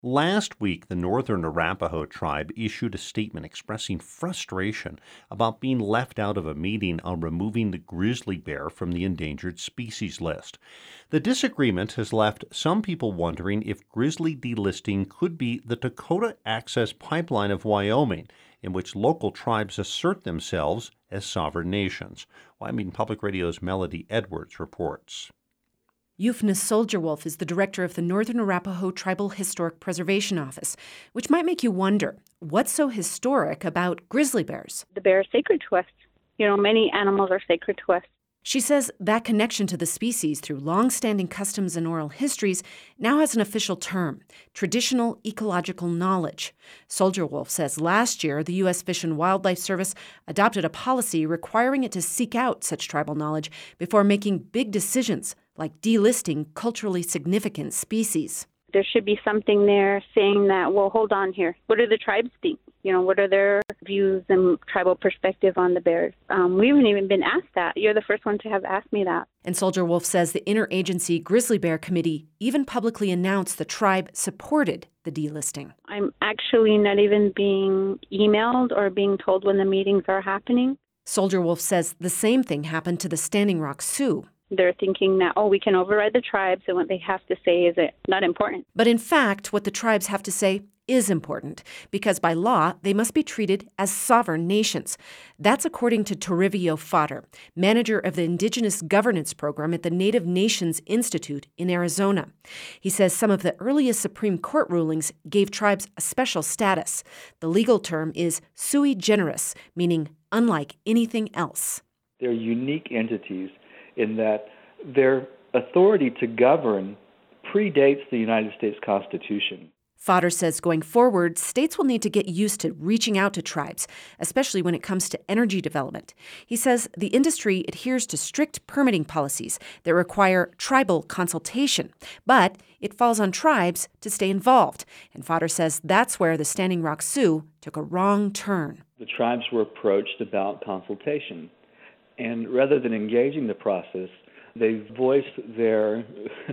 Last week, the Northern Arapaho tribe issued a statement expressing frustration about being left out of a meeting on removing the grizzly bear from the endangered species list. The disagreement has left some people wondering if grizzly delisting could be the Dakota Access Pipeline of Wyoming, in which local tribes assert themselves as sovereign nations. Wyoming Public Radio's Melody Edwards reports. Euphnes Soldier-Wolf is the director of the Northern Arapaho Tribal Historic Preservation Office, which might make you wonder, what's so historic about grizzly bears? The bear is sacred to us. Many animals are sacred to us. She says that connection to the species through long-standing customs and oral histories now has an official term, traditional ecological knowledge. Soldier-Wolf says last year the U.S. Fish and Wildlife Service adopted a policy requiring it to seek out such tribal knowledge before making big decisions like delisting culturally significant species. There should be something there saying that, well, hold on here. What do the tribes think? What are their views and tribal perspective on the bears? We haven't even been asked that. You're the first one to have asked me that. And Soldier-Wolf says the Interagency Grizzly Bear Committee even publicly announced the tribe supported the delisting. I'm actually not even being emailed or being told when the meetings are happening. Soldier-Wolf says the same thing happened to the Standing Rock Sioux. They're thinking that, we can override the tribes and what they have to say is not important. But in fact, what the tribes have to say is important, because by law, they must be treated as sovereign nations. That's according to Toribio Fodder, manager of the Indigenous Governance Program at the Native Nations Institute in Arizona. He says some of the earliest Supreme Court rulings gave tribes a special status. The legal term is sui generis, meaning unlike anything else. They're unique entities in that their authority to govern predates the United States Constitution. Fodder says going forward, states will need to get used to reaching out to tribes, especially when it comes to energy development. He says the industry adheres to strict permitting policies that require tribal consultation, but it falls on tribes to stay involved. And Fodder says that's where the Standing Rock Sioux took a wrong turn. The tribes were approached about consultation, and rather than engaging the process, they voiced their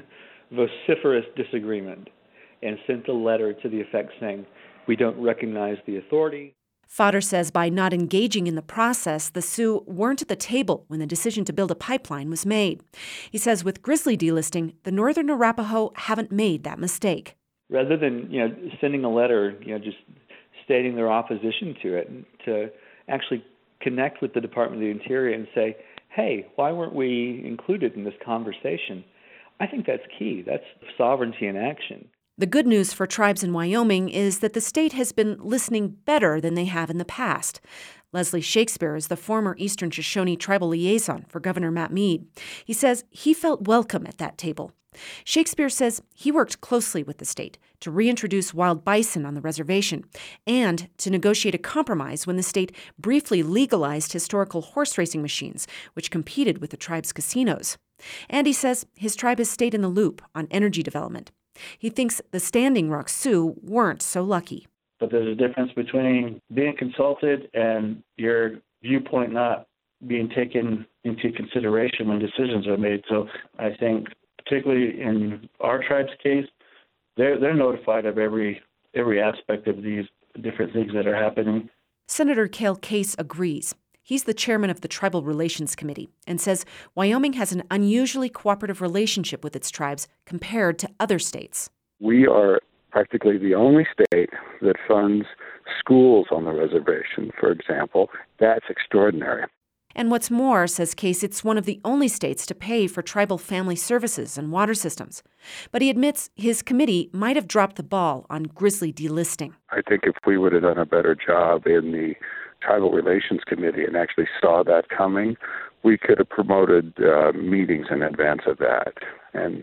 vociferous disagreement and sent a letter to the effect saying, we don't recognize the authority. Fodder says by not engaging in the process, the Sioux weren't at the table when the decision to build a pipeline was made. He says with grizzly delisting, the Northern Arapaho haven't made that mistake. Rather than sending a letter, just stating their opposition to it, to actually connect with the Department of the Interior and say, hey, why weren't we included in this conversation? I think that's key. That's sovereignty in action. The good news for tribes in Wyoming is that the state has been listening better than they have in the past. Leslie Shakespeare is the former Eastern Shoshone tribal liaison for Governor Matt Mead. He says he felt welcome at that table. Shakespeare says he worked closely with the state to reintroduce wild bison on the reservation and to negotiate a compromise when the state briefly legalized historical horse racing machines, which competed with the tribe's casinos. And he says his tribe has stayed in the loop on energy development. He thinks the Standing Rock Sioux weren't so lucky. But there's a difference between being consulted and your viewpoint not being taken into consideration when decisions are made. So I think, particularly in our tribe's case, they're notified of every aspect of these different things that are happening. Senator Cale Case agrees. He's the chairman of the Tribal Relations Committee and says Wyoming has an unusually cooperative relationship with its tribes compared to other states. We are practically the only state that funds schools on the reservation, for example. That's extraordinary. And what's more, says Case, it's one of the only states to pay for tribal family services and water systems. But he admits his committee might have dropped the ball on grizzly delisting. I think if we would have done a better job in the Tribal Relations Committee and actually saw that coming, we could have promoted meetings in advance of that. And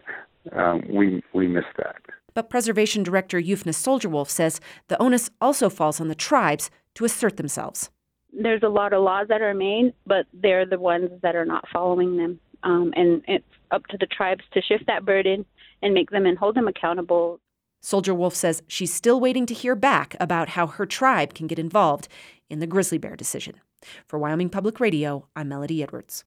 we missed that. But Preservation Director Euphnes Soldier-Wolf says the onus also falls on the tribes to assert themselves. There's a lot of laws that are made, but they're the ones that are not following them. And it's up to the tribes to shift that burden and make them and hold them accountable. Soldier-Wolf says she's still waiting to hear back about how her tribe can get involved in the grizzly bear decision. For Wyoming Public Radio, I'm Melody Edwards.